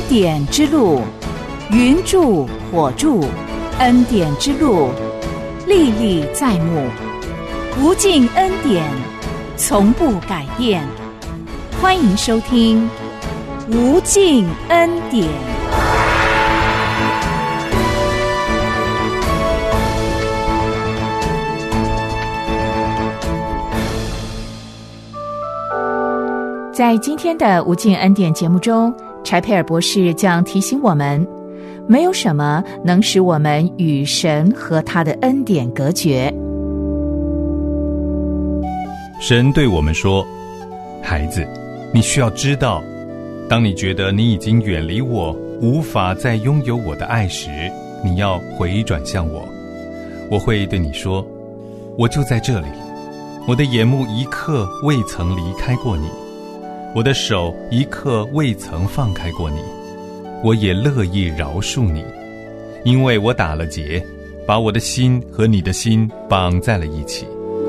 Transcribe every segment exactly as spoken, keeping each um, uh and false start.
典之路，云柱火柱，恩典之路，历历在目，无尽恩典，从不改变。欢迎收听无尽恩典。在今天的无尽恩典节目中，柴佩尔博士将提醒我们，没有什么能使我们与神和他的恩典隔绝。 神对我们说，孩子，你需要知道，当你觉得你已经远离我，无法再拥有我的爱时，你要回转向我。我会对你说，我就在这里，我的眼目一刻未曾离开过你，我的手一刻未曾放开过你，我也乐意饶恕你，因为我打了结，把我的心和你的心绑在了一起。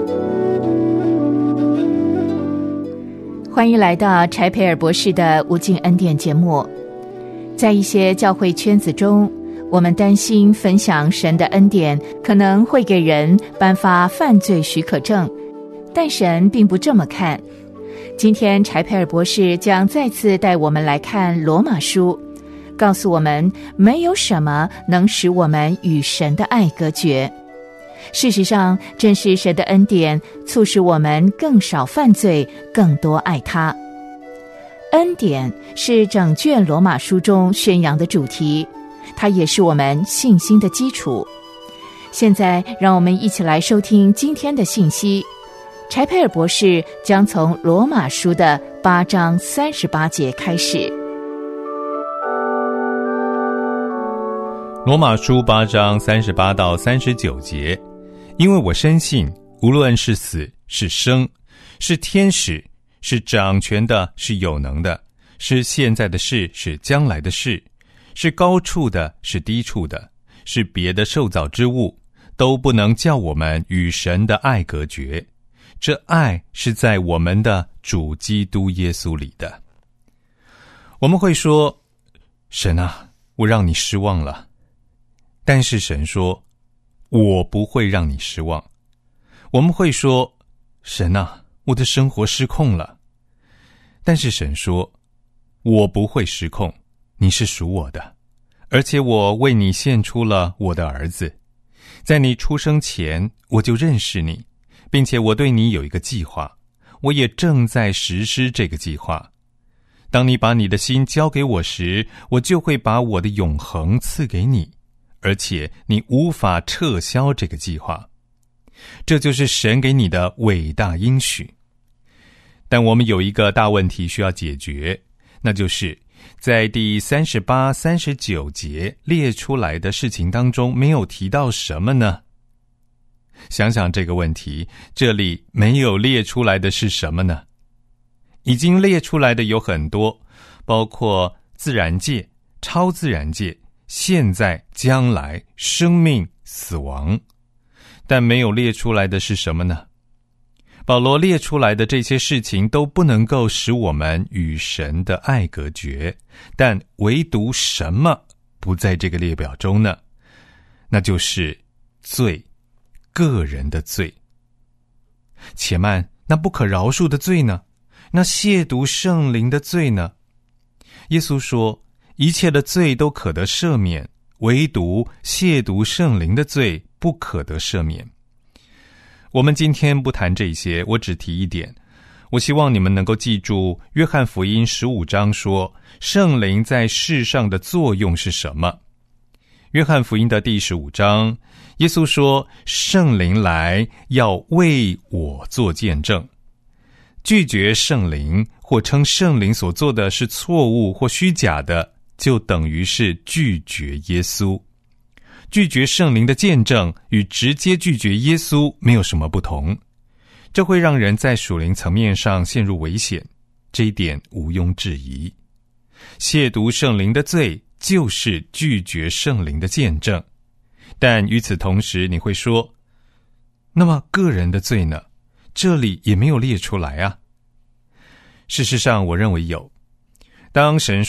欢迎来到柴佩尔博士的无尽恩典节目。在一些教会圈子中，我们担心分享神的恩典可能会给人颁发犯罪许可证，但神并不这么看。今天柴佩尔博士将再次带我们来看罗马书，告诉我们没有什么能使我们与神的爱隔绝。事实上，正是神的恩典促使我们更少犯罪，更多爱他。恩典是整卷罗马书中宣扬的主题，它也是我们信心的基础。现在让我们一起来收听今天的信息。柴佩尔博士将从罗马书的八章三十八节开始。 罗马书八章三十八到三十九节，因为我深信，无论是死是生，是天使，是掌权的，是有能的，是现在的事，是将来的事，是高处的，是低处的，是别的受造之物，都不能叫我们与神的爱隔绝。这爱是在我们的主基督耶稣里的。我们会说，神啊，我让你失望了。但是神说，我不会让你失望。我们会说，神啊，我的生活失控了。但是神说，我不会失控，你是属我的，而且我为你献出了我的儿子。在你出生前，我就认识你，并且我对你有一个计划，我也正在实施这个计划。当你把你的心交给我时，我就会把我的永恒赐给你，而且你无法撤销这个计划。这就是神给你的伟大应许。但我们有一个大问题需要解决，那就是在第三十八、三十九节列出来的事情当中，没有提到什么呢？想想这个问题，这里没有列出来的是什么呢？已经列出来的有很多，包括自然界、超自然界、现在、将来、生命、死亡。但没有列出来的是什么呢？保罗列出来的这些事情都不能够使我们与神的爱隔绝，但唯独什么不在这个列表中呢？那就是罪，个人的罪。且慢，那不可饶恕的罪呢？那亵渎圣灵的罪呢？耶稣说，一切的罪都可得赦免，唯独亵渎圣灵的罪不可得赦免。我们今天不谈这些，我只提一点。我希望你们能够记住约翰福音十五章说，圣灵在世上的作用是什么。约翰福音的第十五章，耶稣说，圣灵来要为我做见证。拒绝圣灵，或称圣灵所做的是错误或虚假的，就等于是拒绝耶稣。拒绝圣灵的见证与直接拒绝耶稣没有什么不同，这会让人在属灵层面上陷入危险，这一点毋庸置疑。亵渎圣灵的罪就是拒绝圣灵的见证，但与此同时你会说，那么个人的罪呢？这里也没有列出来啊。事实上我认为有。当神说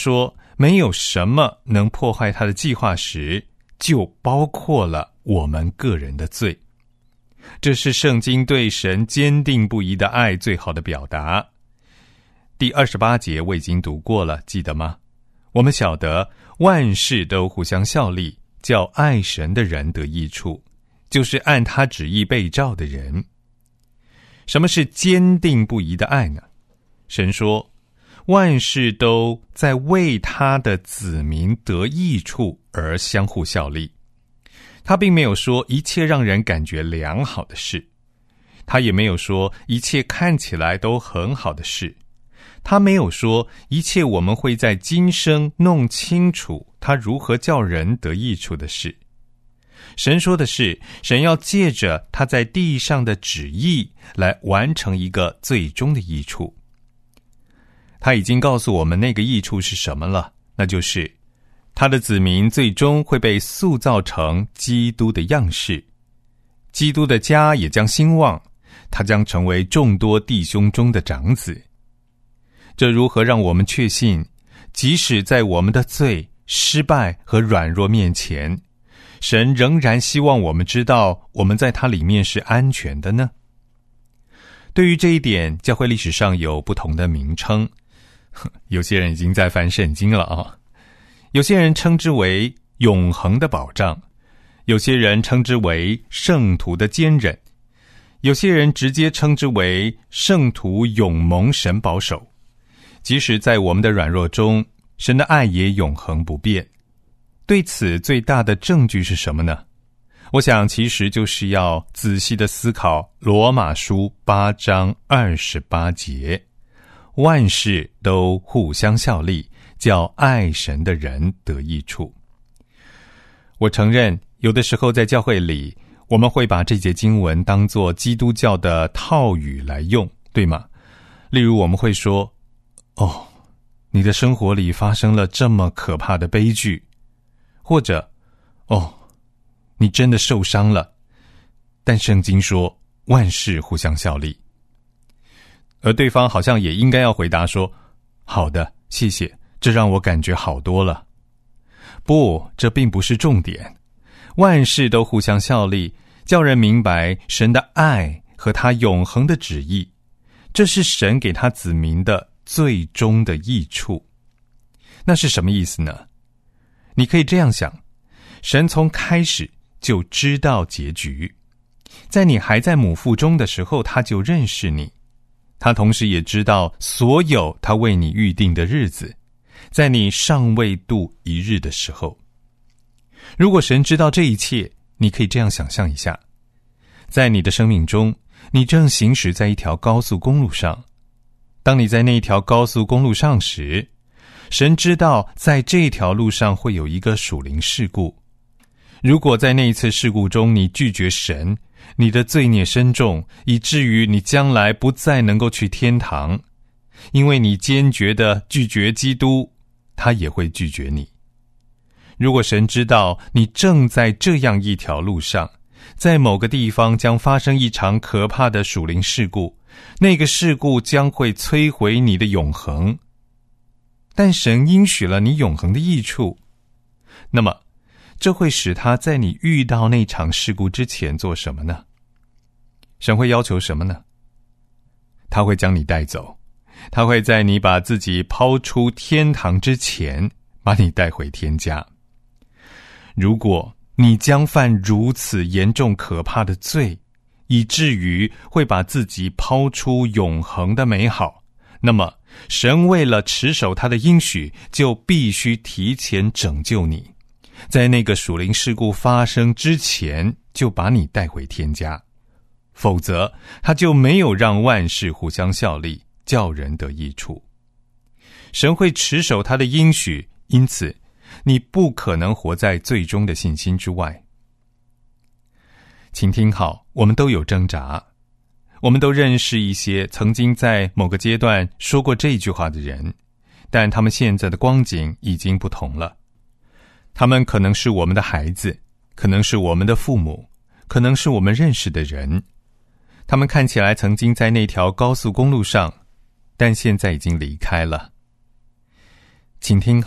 没有什么能破坏他的计划时，就包括了我们个人的罪。这是圣经对神坚定不移的爱最好的表达。第二十八节我已经读过了，记得吗？我们晓得万事都互相效力，叫爱神的人得益处，就是按他旨意被召的人。什么是坚定不移的爱呢？神说万事都在为他的子民得益处而相互效力。他并没有说一切让人感觉良好的事，他也没有说一切看起来都很好的事，他没有说一切我们会在今生弄清楚他如何叫人得益处的事。神说的是，神要借着他在地上的旨意来完成一个最终的益处。他已经告诉我们那个益处是什么了，那就是他的子民最终会被塑造成基督的样式，基督的家也将兴旺，他将成为众多弟兄中的长子。这如何让我们确信，即使在我们的罪、失败和软弱面前，神仍然希望我们知道我们在他里面是安全的呢？对于这一点，教会历史上有不同的名称，有些人已经在翻圣经了啊。有些人称之为永恒的保障，有些人称之为圣徒的坚忍，有些人直接称之为圣徒永蒙神保守。即使在我们的软弱中，神的爱也永恒不变。对此最大的证据是什么呢？我想其实就是要仔细的思考罗马书八章二十八节，万事都互相效力，叫爱神的人得益处。我承认有的时候在教会里，我们会把这节经文当作基督教的套语来用，对吗？例如我们会说，哦，你的生活里发生了这么可怕的悲剧，或者，哦，你真的受伤了，但圣经说万事互相效力。而对方好像也应该要回答说，好的，谢谢，这让我感觉好多了。不，这并不是重点。万事都互相效力，叫人明白神的爱和他永恒的旨意，这是神给他子民的最终的益处。那是什么意思呢？你可以这样想，神从开始就知道结局，在你还在母腹中的时候，他就认识你，他同时也知道所有他为你预定的日子，在你尚未度一日的时候。如果神知道这一切，你可以这样想象一下，在你的生命中，你正行驶在一条高速公路上。当你在那条高速公路上时，神知道在这条路上会有一个属灵事故。如果在那一次事故中你拒绝神，你的罪孽深重，以至于你将来不再能够去天堂，因为你坚决地拒绝基督，他也会拒绝你。如果神知道你正在这样一条路上，在某个地方将发生一场可怕的属灵事故，那个事故将会摧毁你的永恒，但神应许了你永恒的益处，那么这会使他在你遇到那场事故之前做什么呢？神会要求什么呢？他会将你带走，他会在你把自己抛出天堂之前，把你带回天家。如果你将犯如此严重可怕的罪，以至于会把自己抛出永恒的美好，那么神为了持守他的应许，就必须提前拯救你，在那个属灵事故发生之前就把你带回天家，否则他就没有让万事互相效力，叫人得益处。神会持守他的应许，因此你不可能活在最终的信心之外。请听好，我们都有挣扎，我们都认识一些曾经在某个阶段说过这句话的人，但他们现在的光景已经不同了。他们可能是我们的孩子，可能是我们的父母，可能是我们认识的人。他们看起来曾经在那条高速公路上，但现在已经离开了。请听好，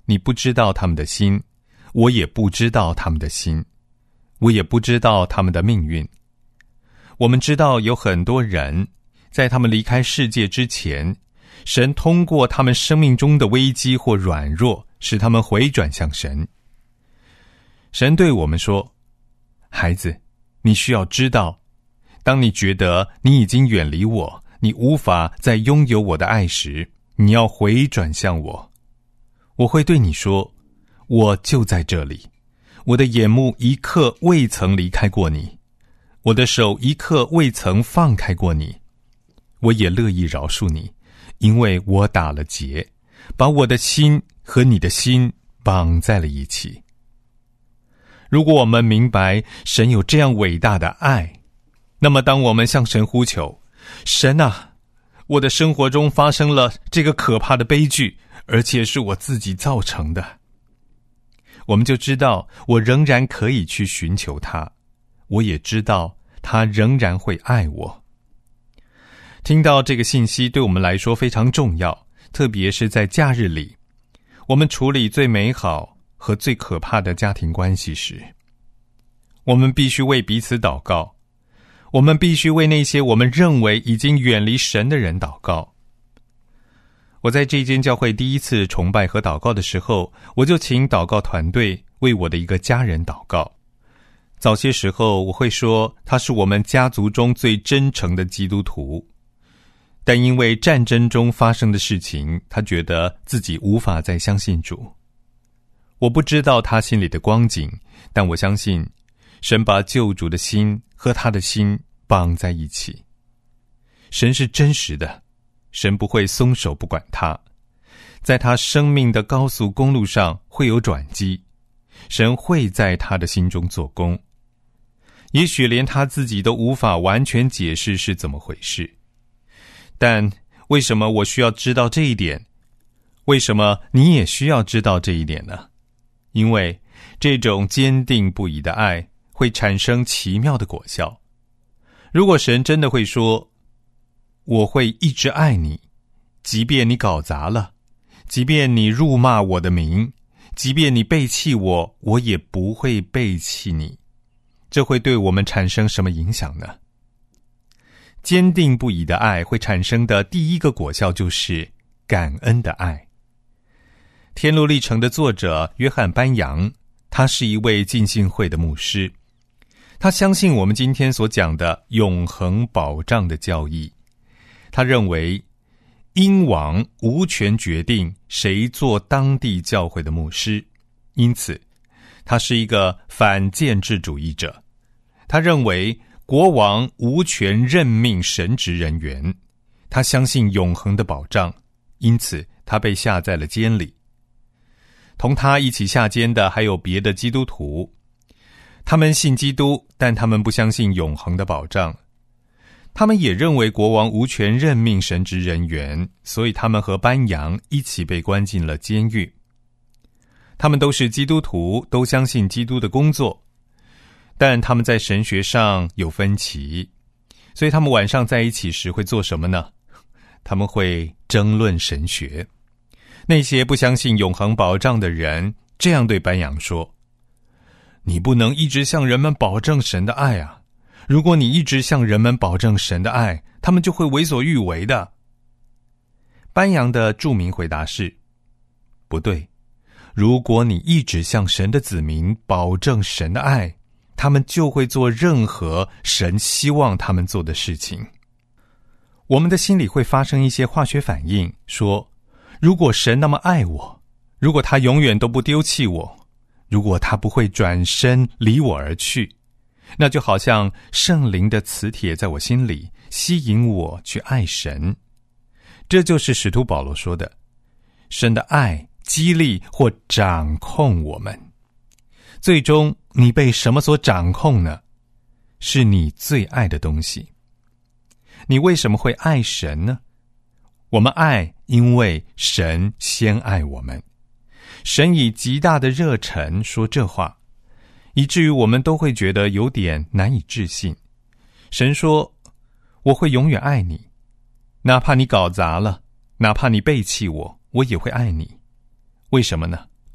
你不知道他们的心，我也不知道他们的心，我也不知道他们的命运。我们知道有很多人，在他们离开世界之前，神通过他们生命中的危机或软弱，使他们回转向神。神对我们说，孩子，你需要知道，当你觉得你已经远离我，你无法再拥有我的爱时，你要回转向我。我会对你说，我就在这里，我的眼目一刻未曾离开过你，我的手一刻未曾放开过你，我也乐意饶恕你，因为我打了结，把我的心和你的心绑在了一起。如果我们明白神有这样伟大的爱，那么当我们向神呼求，神啊，我的生活中发生了这个可怕的悲剧，而且是我自己造成的，我们就知道我仍然可以去寻求他，我也知道他仍然会爱我。听到这个信息对我们来说非常重要，特别是在假日里，我们处理最美好和最可怕的家庭关系时，我们必须为彼此祷告，我们必须为那些我们认为已经远离神的人祷告。我在这间教会第一次崇拜和祷告的时候，我就请祷告团队为我的一个家人祷告。早些时候我会说他是我们家族中最真诚的基督徒，但因为战争中发生的事情，他觉得自己无法再相信主。我不知道他心里的光景，但我相信神把救主的心和他的心绑在一起。神是真实的，神不会松手不管他，在他生命的高速公路上会有转机，神会在他的心中做工。也许连他自己都无法完全解释是怎么回事，但为什么我需要知道这一点？为什么你也需要知道这一点呢？因为这种坚定不移的爱会产生奇妙的果效。如果神真的会说，我会一直爱你，即便你搞砸了，即便你辱骂我的名，即便你背弃我，我也不会背弃你，这会对我们产生什么影响呢？坚定不移的爱会产生的第一个果效就是感恩的爱。天路历程的作者约翰班扬，他是一位浸信会的牧师，他相信我们今天所讲的永恒保障的教义。他认为英王无权决定谁做当地教会的牧师，因此他是一个反建制主义者。他认为国王无权任命神职人员，他相信永恒的保障，因此他被下在了监里。同他一起下监的还有别的基督徒，他们信基督，但他们不相信永恒的保障。他们也认为国王无权任命神职人员，所以他们和班扬一起被关进了监狱。他们都是基督徒，都相信基督的工作，但他们在神学上有分歧，所以他们晚上在一起时会做什么呢？他们会争论神学。那些不相信永恒保障的人这样对班扬说，你不能一直向人们保证神的爱啊，如果你一直向人们保证神的爱，他们就会为所欲为的。班扬的著名回答是，不对，如果你一直向神的子民保证神的爱，他们就会做任何神希望他们做的事情。我们的心里会发生一些化学反应，说，如果神那么爱我，如果他永远都不丢弃我，如果他不会转身离我而去，那就好像圣灵的磁铁在我心里吸引我去爱神。这就是使徒保罗说的，神的爱激励或掌控我们。最终你被什么所掌控呢？是你最爱的东西。你为什么会爱神呢？我们爱，因为神先爱我们。神以极大的热忱说这话，以至于我们都会觉得有点难以置信。神说，我会永远爱你，哪怕你搞砸了，哪怕你背弃我，我也会爱你。为什么呢？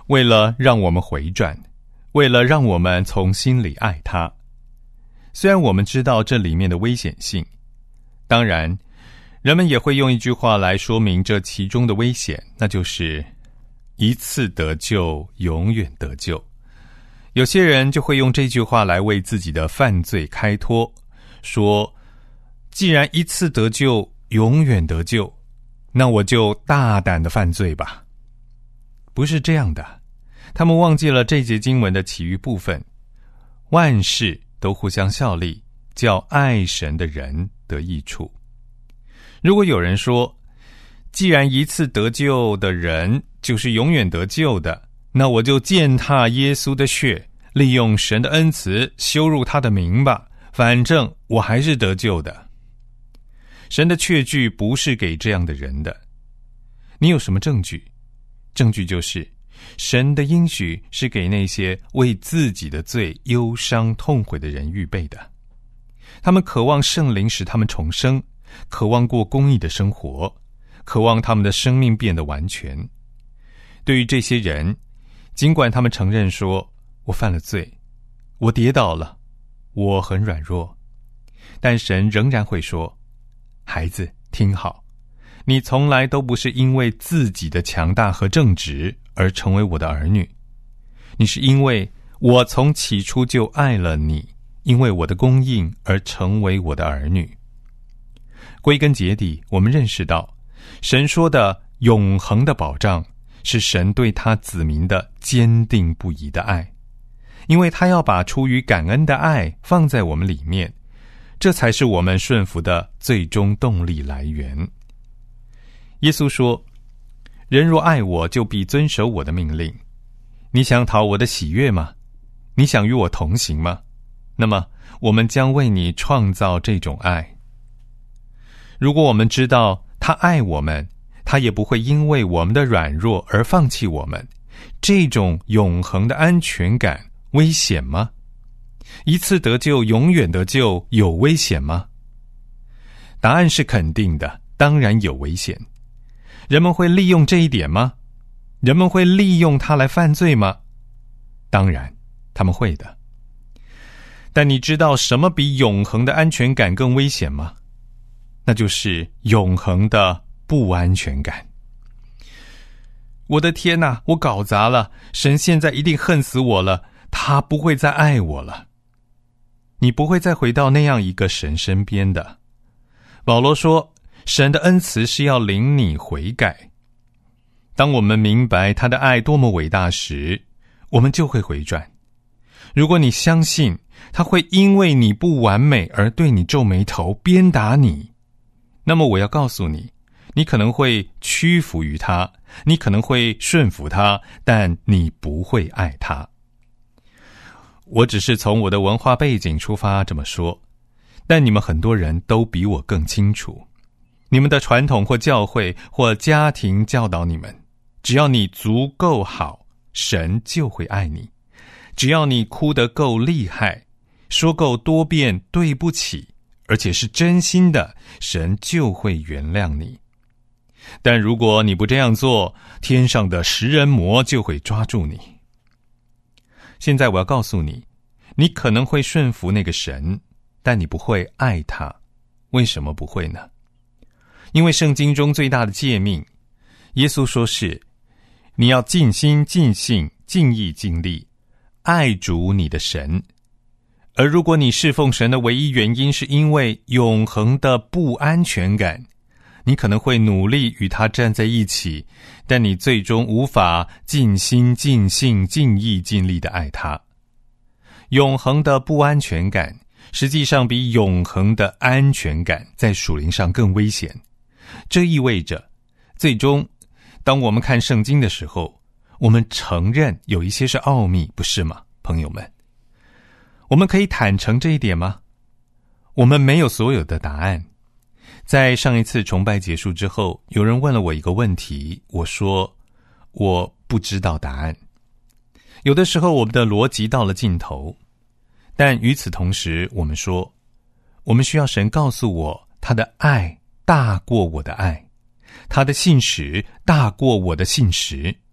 为了让我们回转，为了让我们从心里爱他。虽然我们知道这里面的危险性，当然人们也会用一句话来说明这其中的危险，那就是一次得救，永远得救。有些人就会用这句话来为自己的犯罪开脱，说既然一次得救，永远得救，那我就大胆的犯罪吧。不是这样的，他们忘记了这节经文的其余部分，万事都互相效力，叫爱神的人得益处。如果有人说，既然一次得救的人就是永远得救的，那我就践踏耶稣的血，利用神的恩慈羞辱他的名吧，反正我还是得救的。神的确据不是给这样的人的。你有什么证据？证据就是神的应许是给那些为自己的罪忧伤痛悔的人预备的。他们渴望圣灵使他们重生，渴望过公义的生活，渴望他们的生命变得完全。对于这些人，尽管他们承认说，我犯了罪，我跌倒了，我很软弱，但神仍然会说，孩子，听好，你从来都不是因为自己的强大和正直而成为我的儿女，你是因为我从起初就爱了你，因为我的供应而成为我的儿女。归根结底，我们认识到神说的永恒的保障是神对他子民的坚定不移的爱，因为他要把出于感恩的爱放在我们里面，这才是我们顺服的最终动力来源。耶稣说，人若爱我，就必遵守我的命令。你想讨我的喜悦吗？你想与我同行吗？那么我们将为你创造这种爱。如果我们知道他爱我们，他也不会因为我们的软弱而放弃我们，这种永恒的安全感危险吗？一次得救，永远得救，有危险吗？答案是肯定的，当然有危险。人们会利用这一点吗？人们会利用它来犯罪吗？当然，他们会的。但你知道什么比永恒的安全感更危险吗？那就是永恒的不安全感。我的天哪，我搞砸了，神现在一定恨死我了，他不会再爱我了。你不会再回到那样一个神身边的。保罗说，神的恩慈是要领你悔改。当我们明白他的爱多么伟大时，我们就会回转。如果你相信他会因为你不完美而对你皱眉头鞭打你，那么我要告诉你，你可能会屈服于他，你可能会顺服他，但你不会爱他。我只是从我的文化背景出发这么说，但你们很多人都比我更清楚。你们的传统或教会或家庭教导你们，只要你足够好，神就会爱你。只要你哭得够厉害，说够多遍对不起，而且是真心的，神就会原谅你。但如果你不这样做，天上的食人魔就会抓住你。现在我要告诉你，你可能会顺服那个神，但你不会爱他。为什么不会呢？因为圣经中最大的诫命，耶稣说是，你要尽心尽性尽意尽力爱主你的神。而如果你侍奉神的唯一原因是因为永恒的不安全感，你可能会努力与他站在一起，但你最终无法尽心尽性尽意尽力地爱他。永恒的不安全感实际上比永恒的安全感在属灵上更危险。这意味着，最终当我们看圣经的时候，我们承认有一些是奥秘，不是吗，朋友们？我们可以坦诚这一点吗？我们没有所有的答案。在上一次崇拜结束之后，有人问了我一个问题，我说我不知道答案。有的时候我们的逻辑到了尽头，但与此同时，我们说我们需要神告诉我他的爱大过我的爱，他的信实大过我的信实。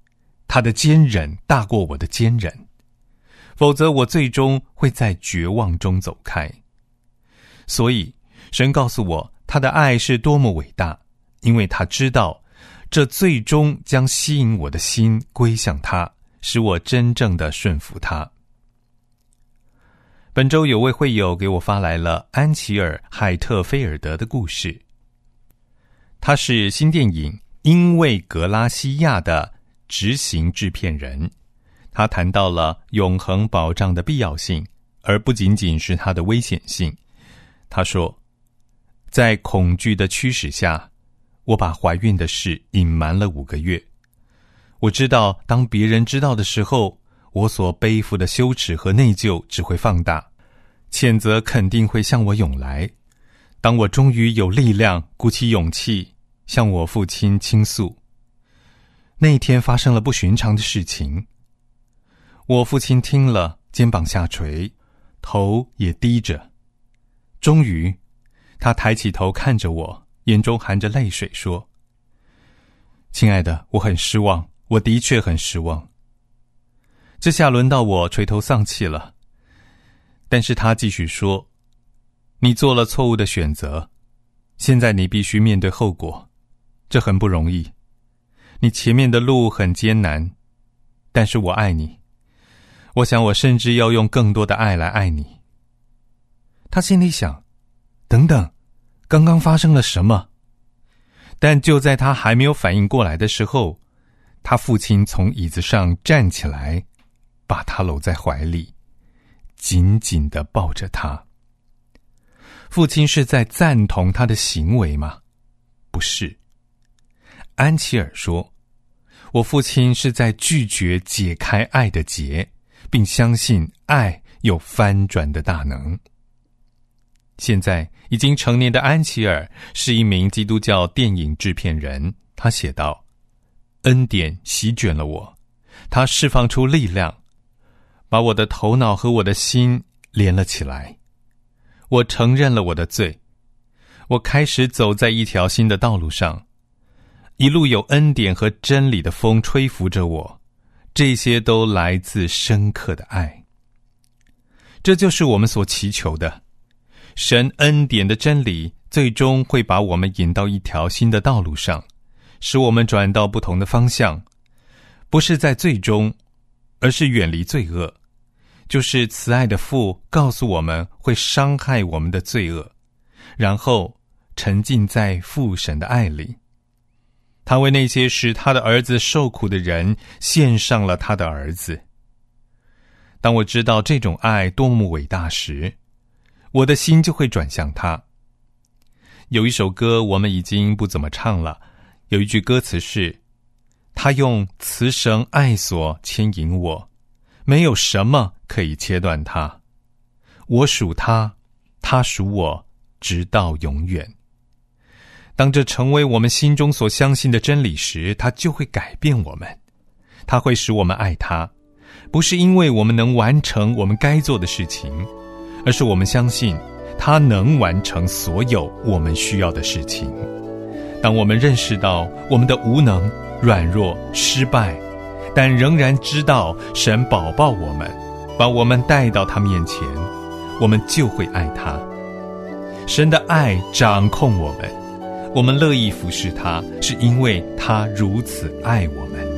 他的坚忍大过我的坚忍，否则我最终会在绝望中走开。所以神告诉我，他的爱是多么伟大，因为他知道这最终将吸引我的心归向他，使我真正的顺服他。本周有位会友给我发来了安琪尔·海特菲尔德的故事。他是新电影《因为格拉西亚》的执行制片人，他谈到了永恒保障的必要性，而不仅仅是它的危险性。他说，在恐惧的驱使下，我把怀孕的事隐瞒了五个月。我知道当别人知道的时候，我所背负的羞耻和内疚只会放大，谴责肯定会向我涌来。当我终于有力量鼓起勇气向我父亲倾诉，那天发生了不寻常的事情。我父亲听了，肩膀下垂，头也低着。终于他抬起头看着我，眼中含着泪水说，亲爱的，我很失望，我的确很失望。这下轮到我垂头丧气了。但是他继续说，你做了错误的选择，现在你必须面对后果，这很不容易。你前面的路很艰难，但是我爱你，我想我甚至要用更多的爱来爱你。他心里想，等等，刚刚发生了什么？但就在他还没有反应过来的时候，他父亲从椅子上站起来，把他搂在怀里，紧紧地抱着他。父亲是在赞同他的行为吗？不是。安琪尔说，我父亲是在拒绝解开爱的结，并相信爱有翻转的大能。现在已经成年的安琪尔是一名基督教电影制片人，他写道，恩典席卷了我，他释放出力量，把我的头脑和我的心连了起来。我承认了我的罪，我开始走在一条新的道路上，一路有恩典和真理的风吹拂着我，这些都来自深刻的爱。这就是我们所祈求的，神恩典的真理最终会把我们引到一条新的道路上，使我们转到不同的方向，不是在最终，而是远离罪恶。就是慈爱的父告诉我们会伤害我们的罪恶，然后沉浸在父神的爱里。他为那些使他的儿子受苦的人献上了他的儿子。当我知道这种爱多么伟大时，我的心就会转向他。有一首歌我们已经不怎么唱了，有一句歌词是，他用慈绳爱索牵引我，没有什么可以切断他，我属他，他属我，直到永远。当这成为我们心中所相信的真理时，它就会改变我们，它会使我们爱他，不是因为我们能完成我们该做的事情，而是我们相信他能完成所有我们需要的事情。当我们认识到我们的无能、软弱、失败，但仍然知道神保抱我们，把我们带到他面前，我们就会爱他。神的爱掌控我们，我们乐意服侍他，是因为他如此爱我们。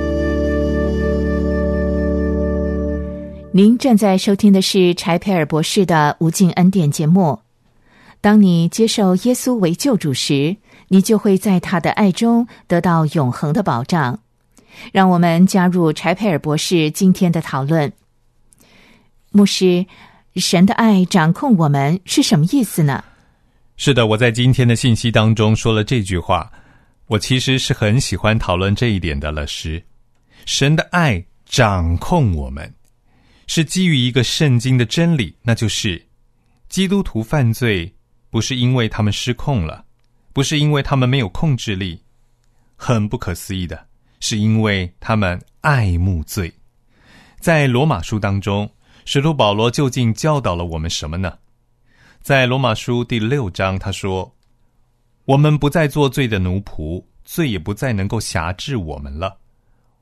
您正在收听的是柴佩尔博士的无尽恩典节目。当你接受耶稣为救主时，你就会在他的爱中得到永恒的保障。让我们加入柴佩尔博士今天的讨论。牧师，神的爱掌控我们是什么意思呢？ 是的，我在今天的信息当中说了这句话，我其实是很喜欢讨论这一点的了。是神的爱掌控我们，是基于一个圣经的真理，那就是基督徒犯罪不是因为他们失控了，不是因为他们没有控制力，很不可思议的是因为他们爱慕罪。在罗马书当中，使徒保罗究竟教导了我们什么呢？在罗马书第六章，他说，我们不再做罪的奴仆，罪也不再能够辖制我们了。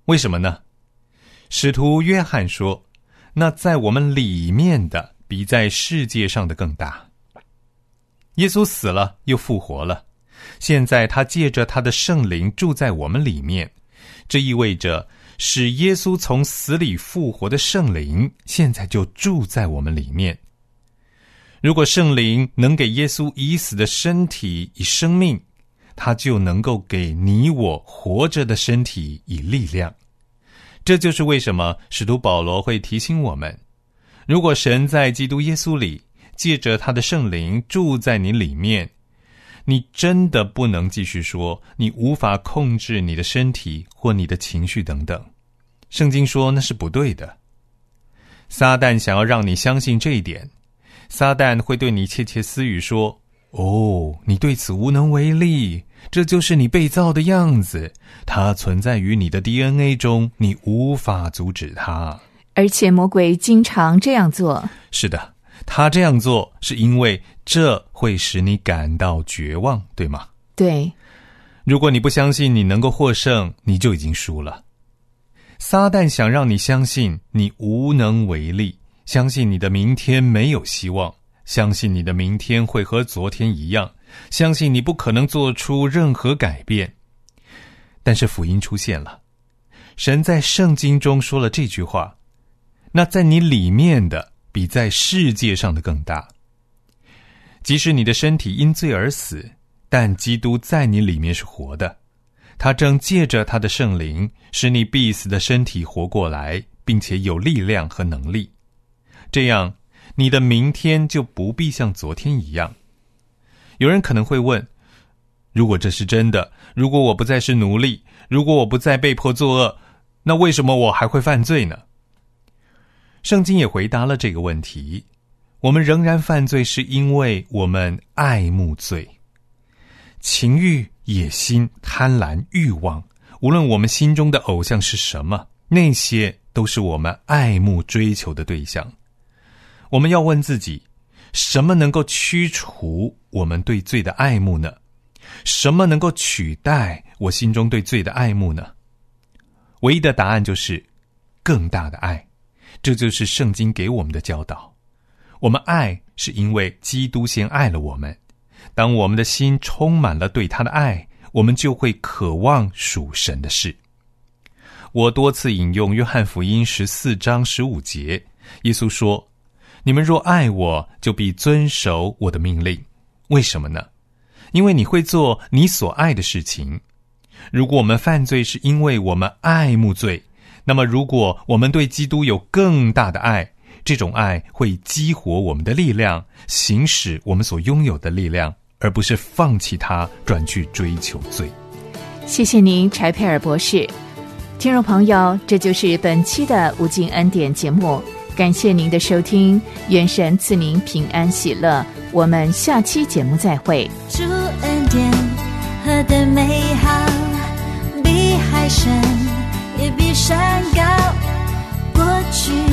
为什么呢？使徒约翰说，那在我们里面的比在世界上的更大。耶稣死了又复活了，现在他借着他的圣灵住在我们里面，这意味着使耶稣从死里复活的圣灵现在就住在我们里面。如果圣灵能给耶稣已死的身体以生命，他就能够给你我活着的身体以力量。这就是为什么使徒保罗会提醒我们，如果神在基督耶稣里借着他的圣灵住在你里面，你真的不能继续说你无法控制你的身体或你的情绪等等。圣经说那是不对的。撒旦想要让你相信这一点，撒旦会对你窃窃私语说，哦，你对此无能为力，这就是你被造的样子，它存在于你的 D N A 中，你无法阻止它。 而且魔鬼经常这样做。 是的，他这样做是因为这会使你感到绝望，对吗？ 对。 如果你不相信你能够获胜，你就已经输了。撒旦想让你相信你无能为力，相信你的明天没有希望，相信你的明天会和昨天一样，相信你不可能做出任何改变。但是福音出现了，神在圣经中说了这句话，那在你里面的比在世界上的更大。即使你的身体因罪而死，但基督在你里面是活的，他正借着他的圣灵使你必死的身体活过来，并且有力量和能力。这样你的明天就不必像昨天一样。有人可能会问，如果这是真的，如果我不再是奴隶，如果我不再被迫作恶，那为什么我还会犯罪呢？圣经也回答了这个问题，我们仍然犯罪是因为我们爱慕罪。情欲、野心、贪婪、欲望，无论我们心中的偶像是什么，那些都是我们爱慕追求的对象。我们要问自己，什么能够驱除我们对罪的爱慕呢？什么能够取代我心中对罪的爱慕呢？唯一的答案就是更大的爱。这就是圣经给我们的教导。我们爱是因为基督先爱了我们，当我们的心充满了对他的爱，我们就会渴望属神的事。我多次引用约翰福音十四章十五节，耶稣说，你们若爱我，就必遵守我的命令。为什么呢？因为你会做你所爱的事情。如果我们犯罪是因为我们爱慕罪，那么如果我们对基督有更大的爱，这种爱会激活我们的力量，行使我们所拥有的力量，而不是放弃它，转去追求罪。 谢谢您，柴佩尔博士。听众朋友，这就是本期的无尽恩典节目，感谢您的收听，愿神赐您平安喜乐，我们下期节目再会。 主恩典何等美好，比海深也比山高，过去